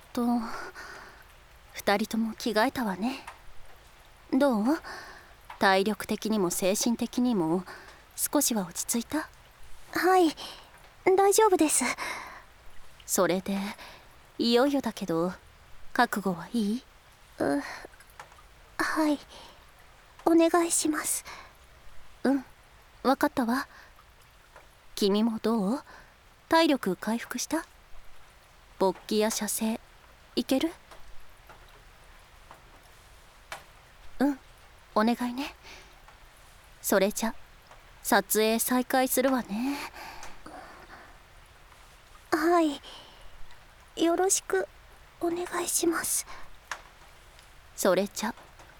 二人とも着替えたわね。どう？体力的にも精神的にも少しは落ち着いた？ はい、大丈夫です。 それでいよいよだけど、覚悟はいい？ はい、お願いします。 うん、分かったわ。君もどう？体力回復した？勃起や射精いける？うん、お願いね。それじゃ撮影再開するわね。 はい、よろしくお願いします。 それじゃ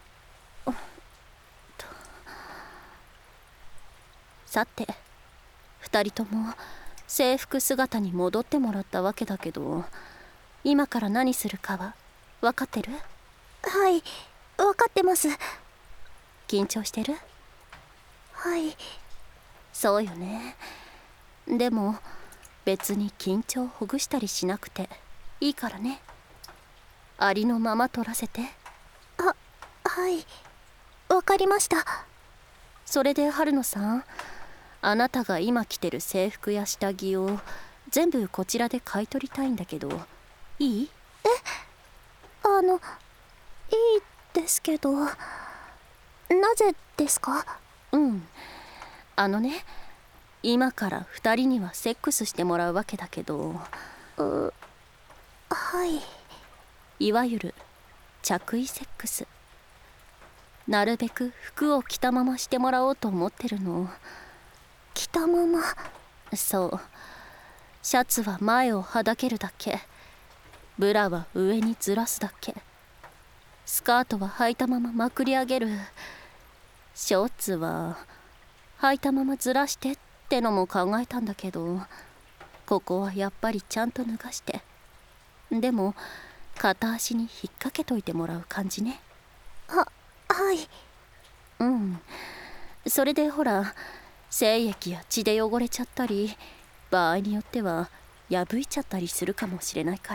さて、二人とも制服姿に戻ってもらったわけだけど、今から何するかは分かってる？ はい、分かってます。 緊張してる？ はい。 そうよね。でも別に緊張をほぐしたりしなくていいからね。ありのまま撮らせて。 はい、分かりました。 それで春野さん、あなたが今着てる制服や下着を全部こちらで買い取りたいんだけど、いい？ いいですけど、なぜですか？ あのね、今から2人にはセックスしてもらうわけだけど、 はい。 いわゆる着衣セックス。なるべく服を着たまましてもらおうと思ってるの。 着たまま？ そう。シャツは前をはだけるだけ、ブラは上にずらすだけ、スカートは履いたまままくり上げる、ショーツは履いたままずらしてってのも考えたんだけど、ここはやっぱりちゃんと脱がして、でも片足に引っ掛けといてもらう感じね。 はい。 それでほら、精液や血で汚れちゃったり、場合によっては破いちゃったりするかもしれないから。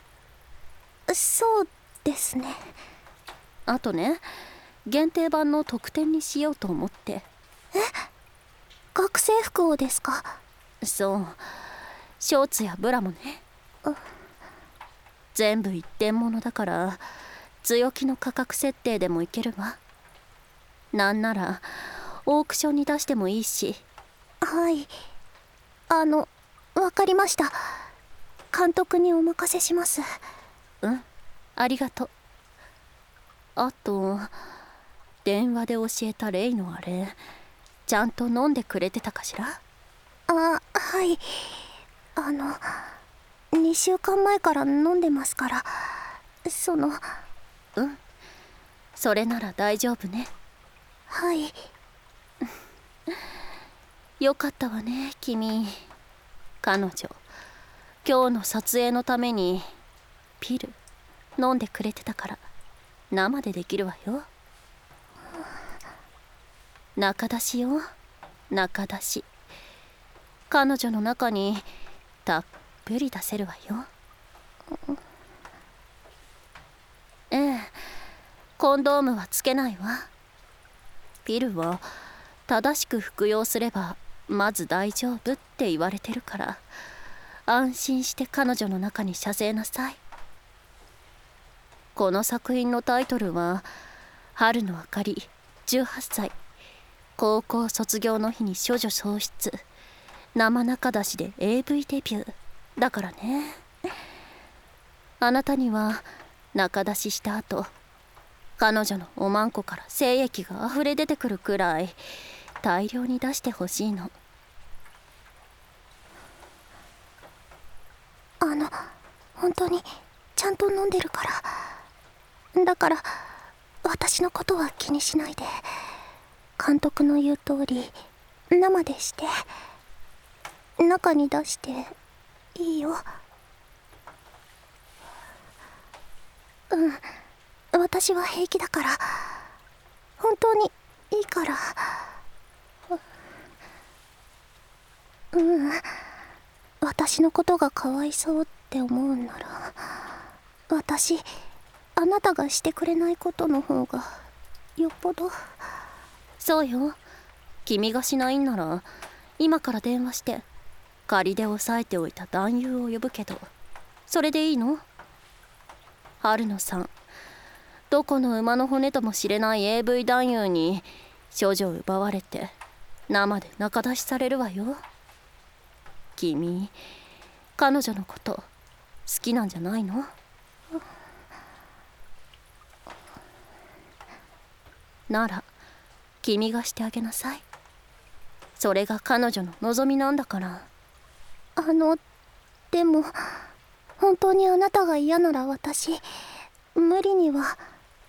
そうですね。 あとね、限定版の特典にしようと思って。 学生服をですか？ そう、ショーツやブラもね。全部一点物だから強気の価格設定でもいけるわ。なんならオークションに出してもいいし。 はい、わかりました。監督にお任せします。 ありがとう。あと、電話で教えたレイのあれ、ちゃんと飲んでくれてたかしら？ はい、2週間前から飲んでますから。 それなら大丈夫ね。 はい。 よかったわね、君。彼女今日の撮影のためにピル飲んでくれてたから生でできるわよ。中出しよ、中出し。彼女の中にたっぷり出せるわよ。ええ、コンドームはつけないわ。ピルは正しく服用すればまず大丈夫って言われてるから、安心して彼女の中に射精なさい。この作品のタイトルは「春のあかり18歳高校卒業の日に処女喪失生中出しで AV デビュー」だからね。あなたには中出しした後、彼女のおまんこから精液があふれ出てくるくらい大量に出してほしいの。 本当にちゃんと飲んでるから。だから私のことは気にしないで、監督の言う通り生でして中に出していいよ。私は平気だから、本当にいいから。私のことがかわいそうって思うんなら私、あなたがしてくれないことの方がよっぽど。 そうよ。君がしないんなら今から電話して仮で押さえておいた男優を呼ぶけど、それでいいの？春野さん、どこの馬の骨ともしれない AV 男優に処女を奪われて生で仲出しされるわよ。君、彼女のこと好きなんじゃないの？なら君がしてあげなさい。それが彼女の望みなんだから。 でも本当にあなたが嫌なら私無理には。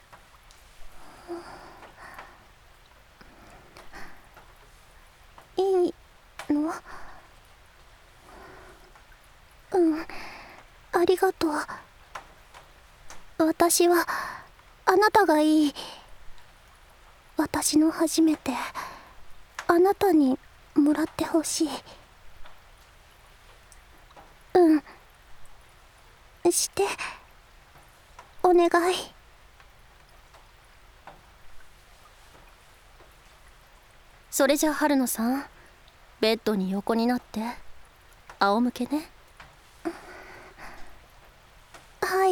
いいの？ありがとう。私はあなたがいい。私の初めてあなたにもらってほしい。してお願い。 それじゃ春野さん、ベッドに横になって仰向けね。 はい。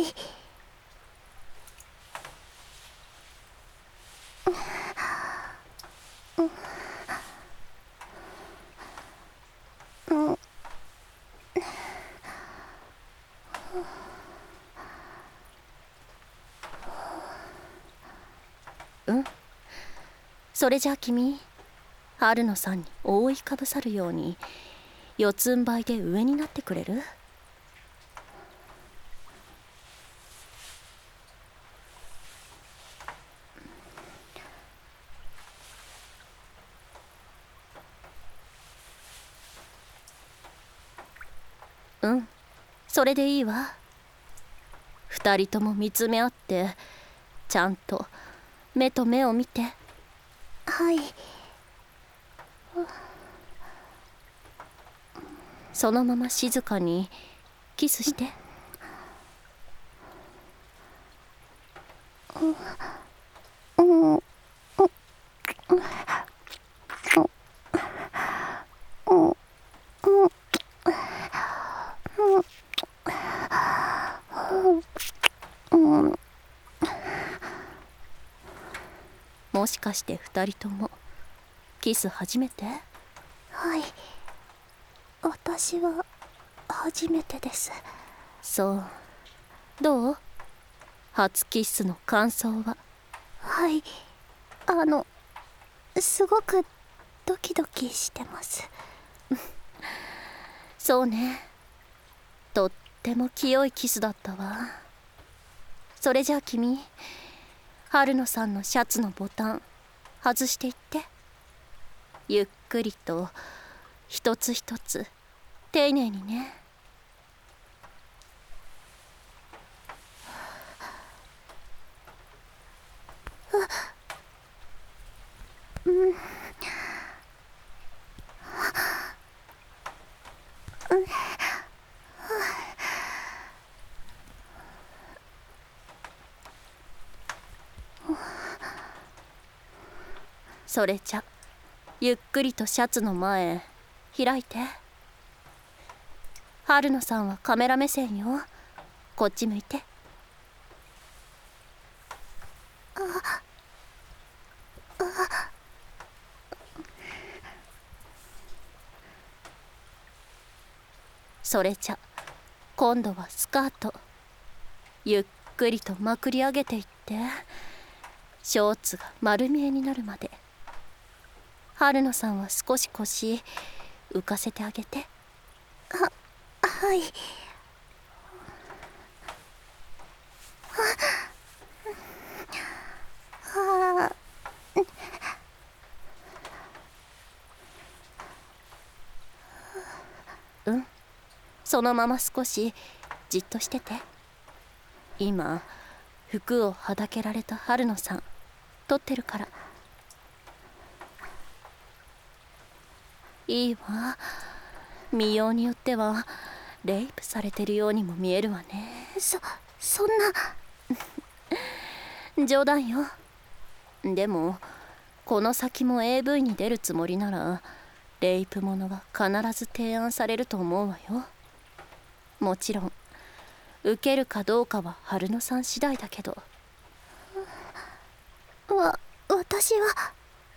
それじゃあ君、春野さんに覆いかぶさるように四つん這いで上になってくれる？それでいいわ。二人とも見つめ合ってちゃんと目と目を見て。 はい。 そのまま静かにキスして。もしかして二人ともキス初めて？ はい。私は初めてです。 そう。どう？初キスの感想は？ はい。すごくドキドキしてます。 そうね。とっても清いキスだったわ。それじゃあ君、春野さんのシャツのボタン外していって。ゆっくりと一つ一つ丁寧にね。それじゃゆっくりとシャツの前開いて。春野さんはカメラ目線よ。こっち向いて。それじゃ今度はスカートゆっくりとまくり上げていって、ショーツが丸見えになるまで。春野さんは少し腰浮かせてあげて。 はい。 そのまま少しじっとしてて。今服をはだけられた春野さん撮ってるから。いいわ。見ようによってはレイプされてるようにも見えるわね。 そんな。 冗談よ。でもこの先も AV に出るつもりならレイプものは必ず提案されると思うわよ。もちろん受けるかどうかは春野さん次第だけど。 私は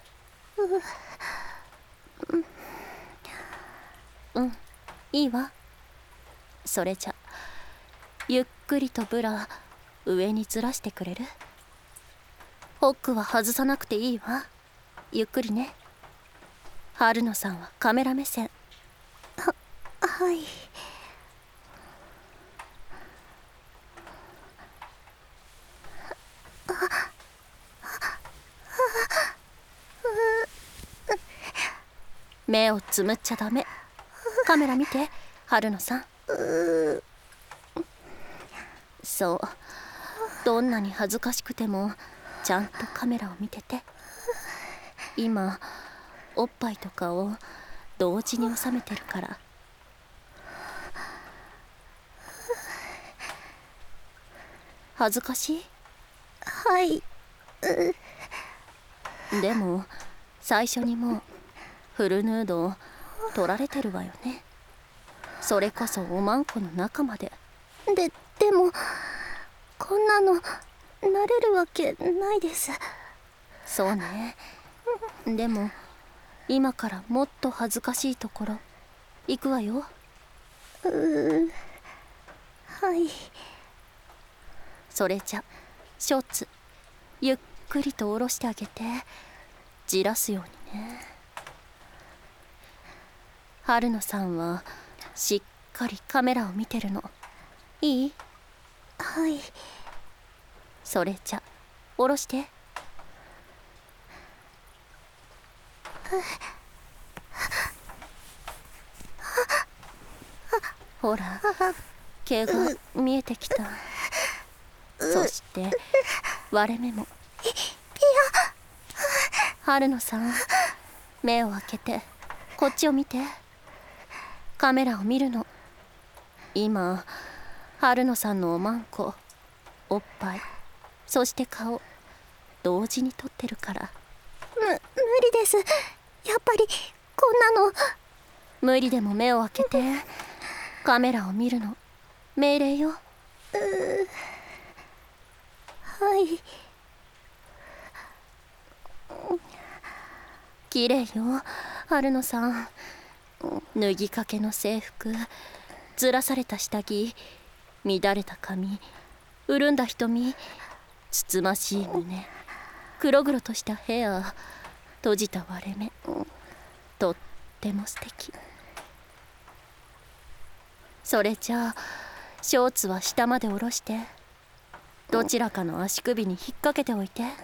うんいいわ。それじゃゆっくりとブラ上にずらしてくれる？ホックは外さなくていいわ。ゆっくりね。春野さんはカメラ目線。 はい。 目をつむっちゃダメ。カメラ見て春野さん。そう、どんなに恥ずかしくてもちゃんとカメラを見てて。今おっぱいとかを同時に収めてるから。恥ずかしい？ はい。 でも最初にもうフルヌードを撮られてるわよね。それこそおまんこの中まで。 でもこんなの慣れるわけないです。 そうね。でも今からもっと恥ずかしいところ行くわよ。 はい。 それじゃショーツゆっくりと下ろしてあげて。じらすようにね。春野さんはしっかりカメラを見てるの。いい？ はい。 それじゃ下ろして。ほら毛が見えてきた。そして割れ目も。春野さん目を開けてこっちを見て。カメラを見るの。今春野さんのおまんこ、おっぱい、そして顔同時に撮ってるから。 無理です。やっぱりこんなの。 無理でも目を開けてカメラを見るの。命令よ。 はい。 綺麗よ春野さん。脱ぎかけの制服、ずらされた下着、乱れた髪、潤んだ瞳、つつましい胸、黒々としたヘア、閉じた割れ目、とっても素敵。それじゃあショーツは下まで下ろしてどちらかの足首に引っ掛けておいて。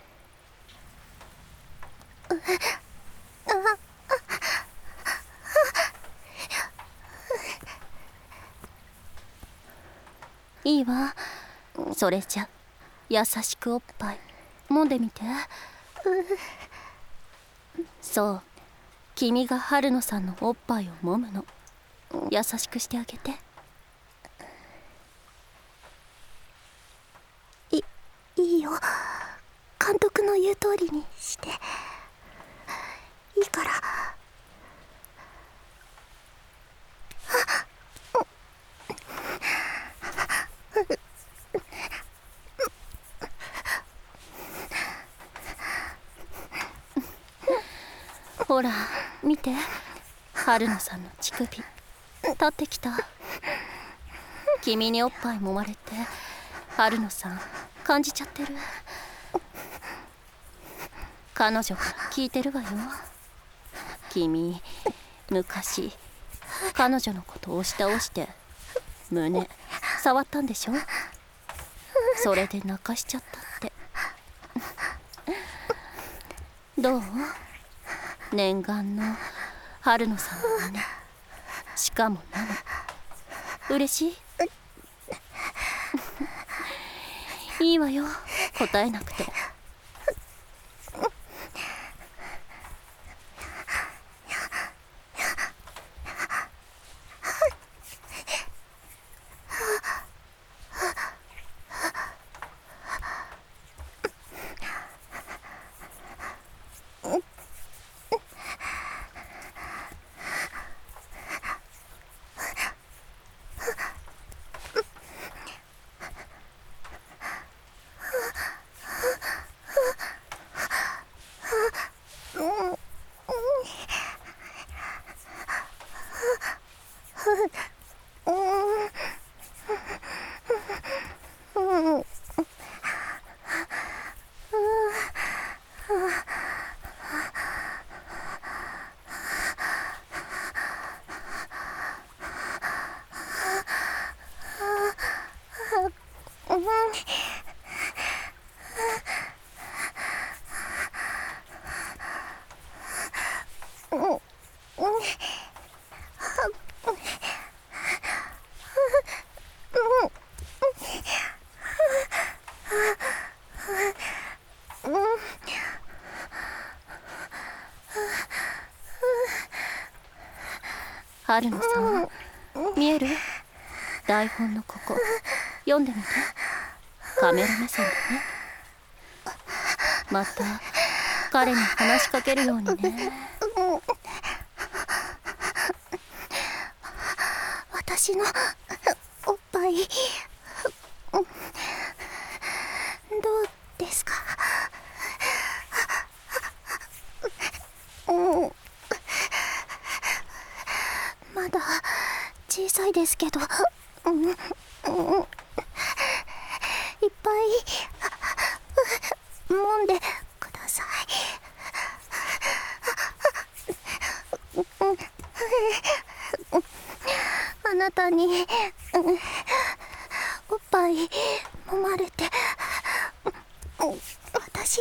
いいわ。それじゃ優しくおっぱい揉んでみて。そう、君が春野さんのおっぱいを揉むの。優しくしてあげて。 いいよ。監督の言う通りにしていいから。 ほら見て春野さんの乳首立ってきた。君におっぱい揉まれて春野さん感じちゃってる。彼女から聞いてるわよ。君昔彼女のことを押し倒して胸触ったんでしょ。それで泣かしちゃったって。どう？念願の春野さんの胸、しかも生。嬉しい？いいわよ答えなくて。 春野さん、見える？台本のここ読んでみて。カメラ目線でね。また彼に話しかけるようにね。 私のおっぱいどうですか？まだ小さいですけど、いっぱい揉んでください。あなたにおっぱい揉まれて私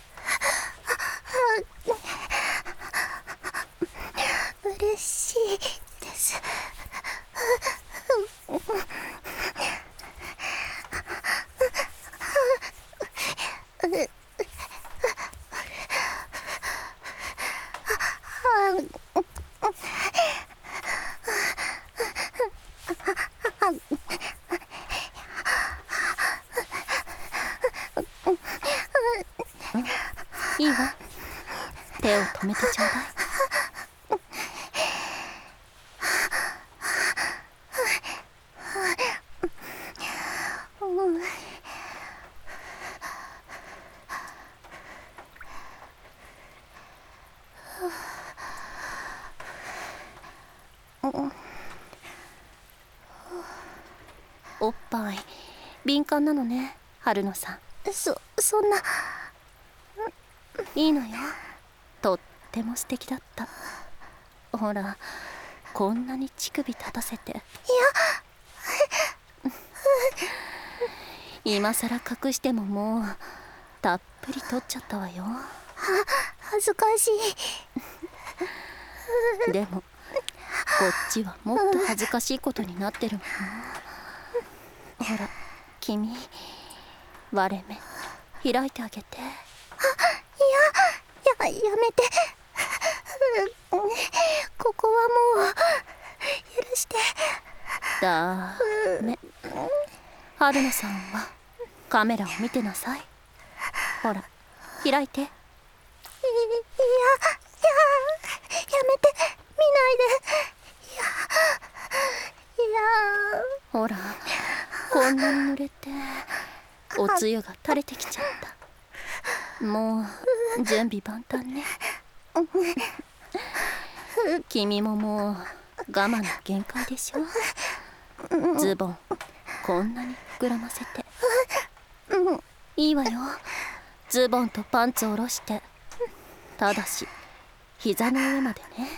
嬉しいです。 いいわ、手を止めてちょうだい。おっぱい敏感なのね、春野さん。 そんな。 いいのよ、とっても素敵だった。ほら、こんなに乳首立たせて。今さら隠してももうたっぷり取っちゃったわよ。 恥ずかしい。 でもこっちはもっと恥ずかしいことになってるもの。ほら君、割れ目開いてあげて。 やめて。ここはもう許して。 だめ。春野さんはカメラを見てなさい。ほら開いて。 やめて。見ないで。 ほら、こんなに濡れておつゆが垂れてきちゃった。もう準備万端ね。君ももう我慢の限界でしょ。ズボンこんなに膨らませて。いいわよ、ズボンとパンツを下ろして。ただし膝の上までね。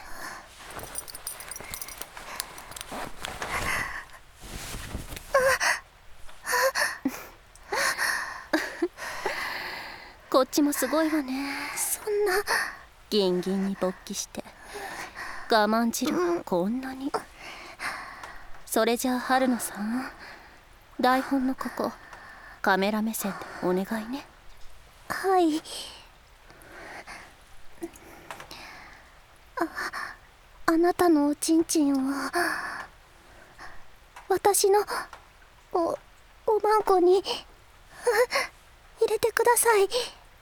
こっちもすごいわね。 そんな。 ギンギンに勃起して我慢汁がこんなに。それじゃあ春野さん、台本のここカメラ目線でお願いね。 はい。あなたのおちんちんを私のおまんこに入れてください。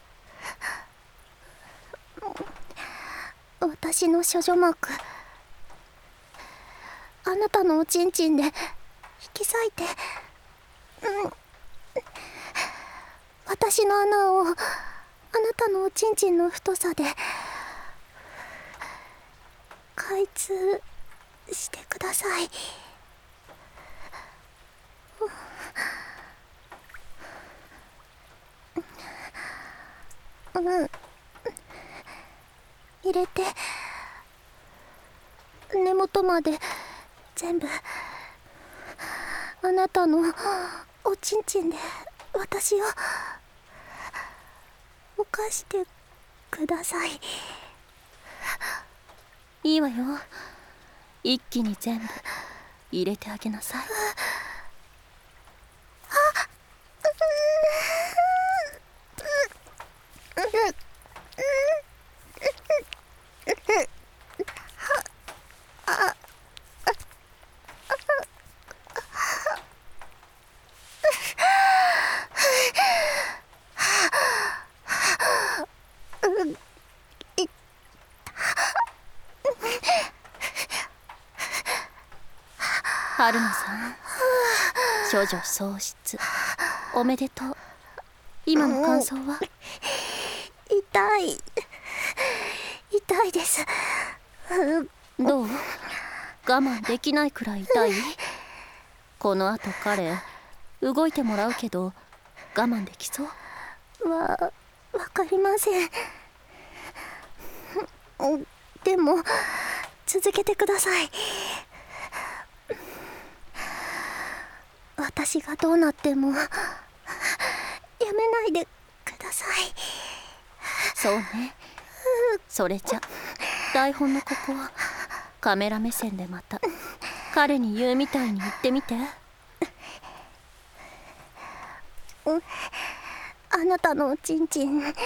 私の処女膜、あなたのおちんちんで引き裂いて、私の穴をあなたのおちんちんの太さで開通してください。入れて、根元まで全部あなたのおちんちんで私を犯してください。 いいわよ。一気に全部入れてあげなさい。春野さん、処女喪失おめでとう。今の感想は？ 痛いです。 どう？我慢できないくらい痛い？このあと彼動いてもらうけど我慢できそう？ わかりません。でも続けてください。私がどうなってもやめないでください。 そうね。それじゃ台本のここをカメラ目線でまた彼に言うみたいに言ってみて。 あなたのおちんちん、今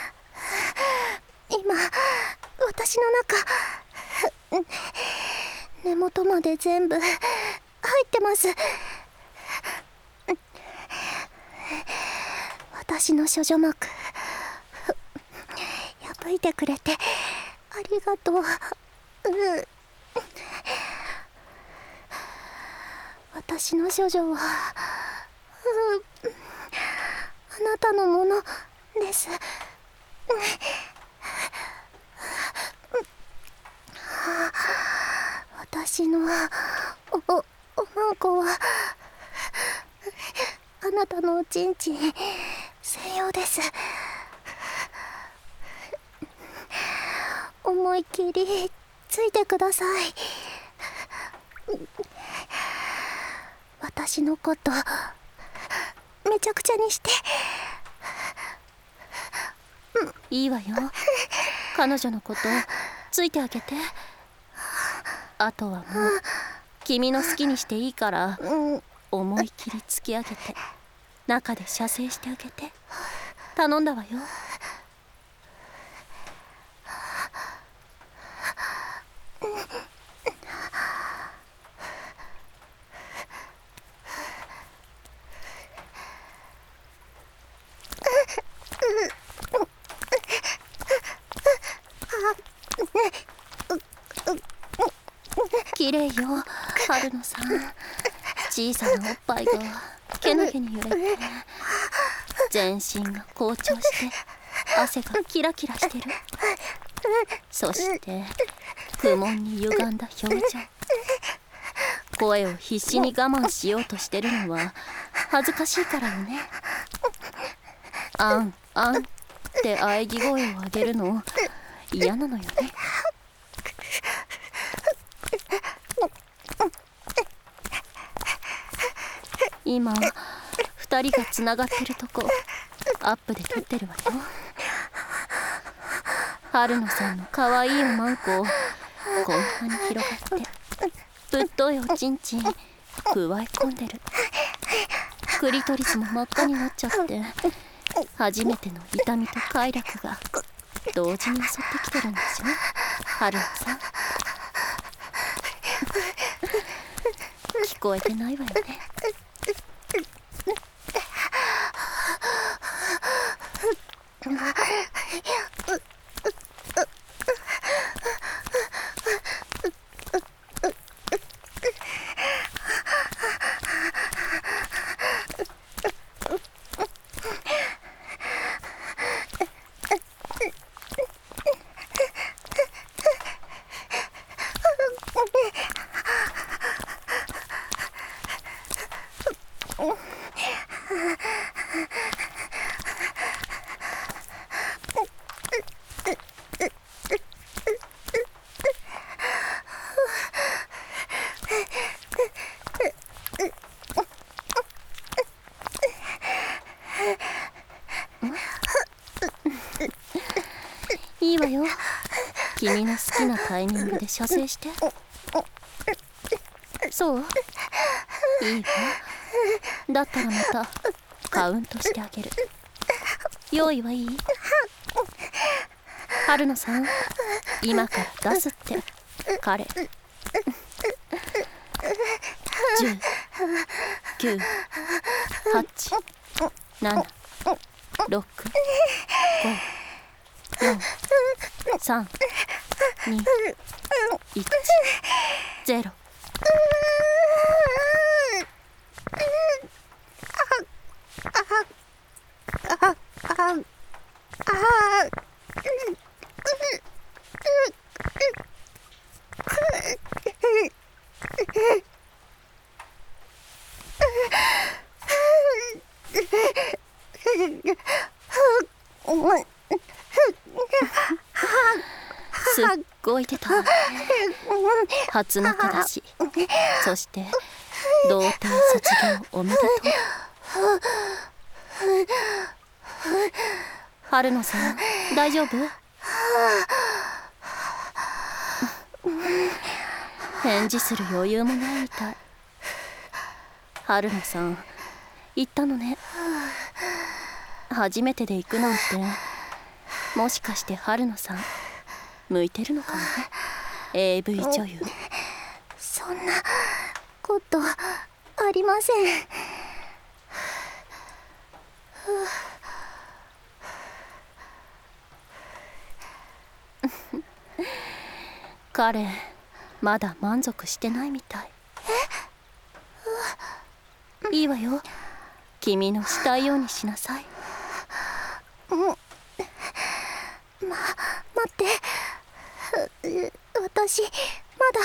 私の中根元まで全部入ってます。私の処女膜破いてくれてありがとう。私の処女はあなたのものです。私のおまんこはあなたのおちんちん専用です。思いっきりついてください。私のことめちゃくちゃにして。 いいわよ。彼女のことついてあげて。あとはもう君の好きにしていいから思い切り突き上げて中で射精してあげて。頼んだわよ。綺麗よ、春野さん。小さなおっぱいがけなげに揺れて全身が紅潮して汗がキラキラしてる。そして苦悶に歪んだ表情。声を必死に我慢しようとしてるのは恥ずかしいからよね。あんあんって喘ぎ声を上げるの嫌なのよね。今2人がつながってるとこアップで撮ってるわよ。春野さんの可愛いおまんこをこんなに広がってぶっといおちんちんくわえ込んでる。クリトリスも真っ赤になっちゃって初めての痛みと快楽が同時に襲ってきてるんですよ、春野さん。聞こえてないわよね。 君の好きなタイミングで射精して。そういいわ。だったらまたカウントしてあげる。用意はいい？春野さん、今から出すって彼。10、9、8、7、6、5、4、3、2、1、0。すっごい出た。初中だし。そして童貞卒業おめでとう。春野さん、大丈夫？返事する余裕もないみたい。春野さん、行ったのね。初めてで行くなんて、もしかして春野さん向いてるのかもね。 AV 女優。 そんなことありません。 彼まだ満足してないみたい。いいわよ、君のしたいようにしなさい。 待って、私まだ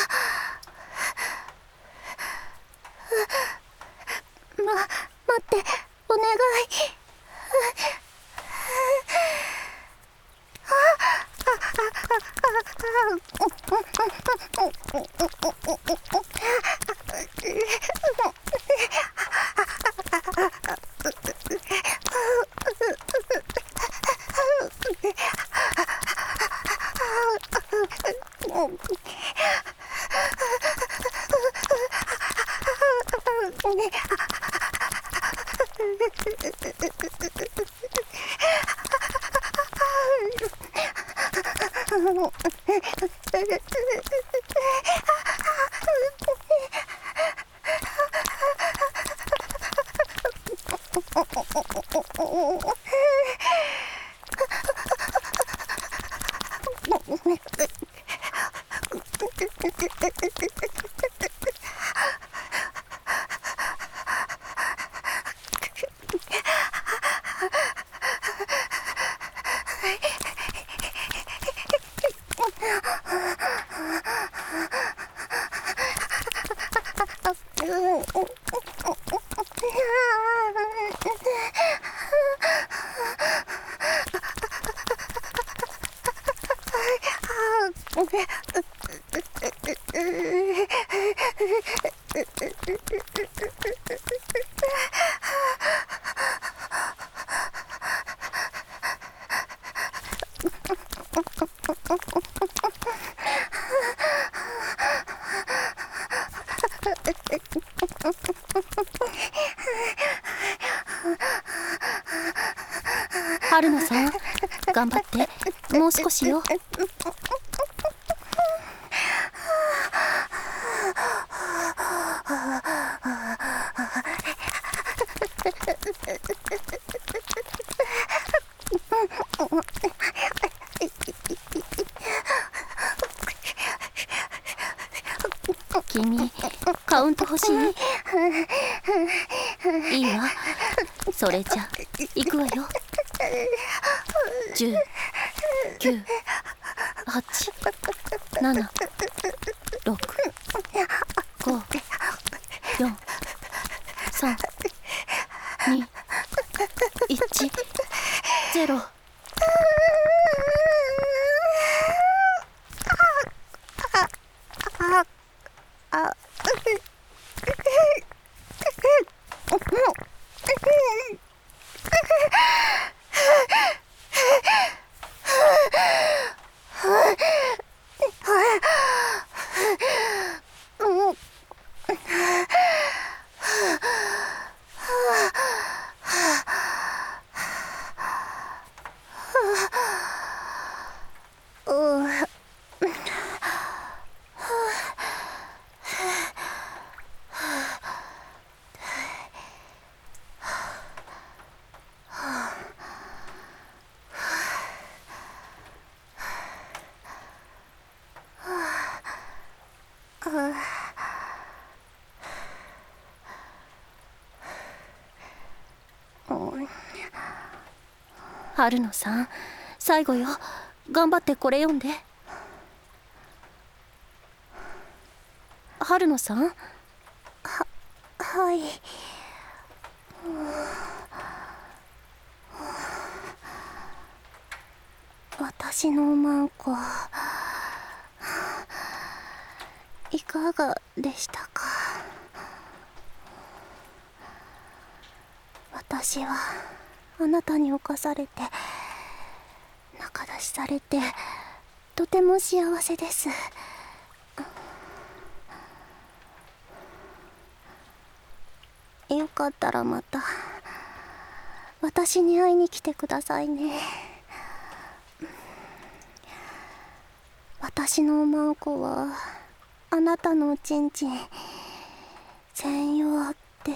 待って、お願い。 春野さん、頑張って、もう少しよ。君、カウント欲しい？いいわ。それじゃ行くわよ。10、9、8、7、6、5、4、3、2、1、0。 春野さん、最後よ。頑張ってこれ読んで。春野さん。 はい。私のマンコ、いかがでしたか。私はあなたに侵されて仲出しされてとても幸せです。よかったらまた私に会いに来てくださいね。私のマンコはあなたのおちんちん専用です。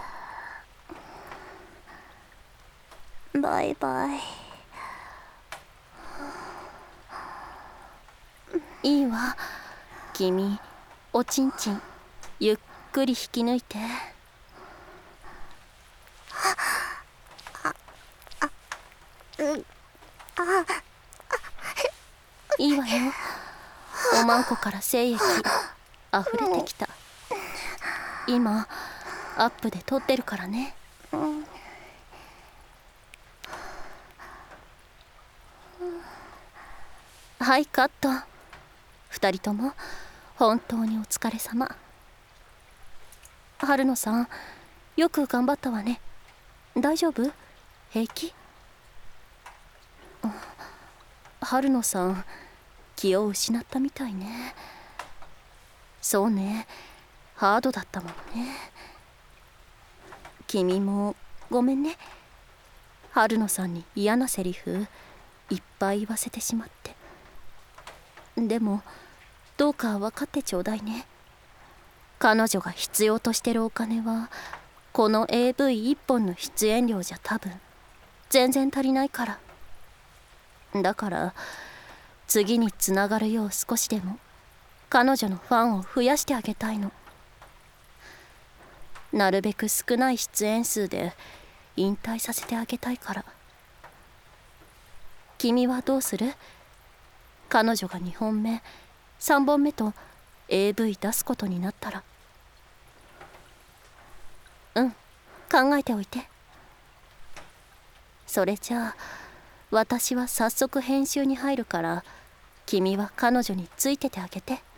バイバイ。 いいわ。君、おちんちんゆっくり引き抜いて。いいわよ。おまんこから精液あふれてきた。今アップで撮ってるからね。はい、カット。2人とも本当にお疲れ様。春野さん、よく頑張ったわね。大丈夫？平気？春野さん、気を失ったみたいね。そうね、ハードだったもんね。君もごめんね。春野さんに嫌なセリフいっぱい言わせてしまって。でもどうか分かってちょうだいね。彼女が必要としてるお金はこの AV1 本の出演料じゃ多分全然足りないから。だから次につながるよう少しでも彼女のファンを増やしてあげたいの。なるべく少ない出演数で引退させてあげたいから。君はどうする？彼女が2本目3本目と AV 出すことになったら。考えておいて。それじゃあ私は早速編集に入るから、君は彼女についててあげて。